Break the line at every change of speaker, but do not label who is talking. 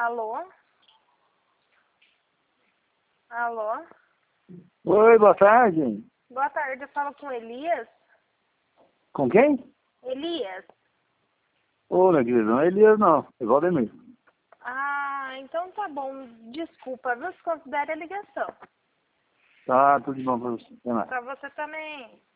Alô? Alô?
Oi, boa tarde.
Boa tarde, eu falo com Elias.
Com quem?
Elias?
Ô, meu querido, não é Elias não, é Valdemir.
Ah, então tá bom. Desculpa, viu? Desconsidere a ligação.
Tá, tudo de bom pra você. Até mais.
Pra você também.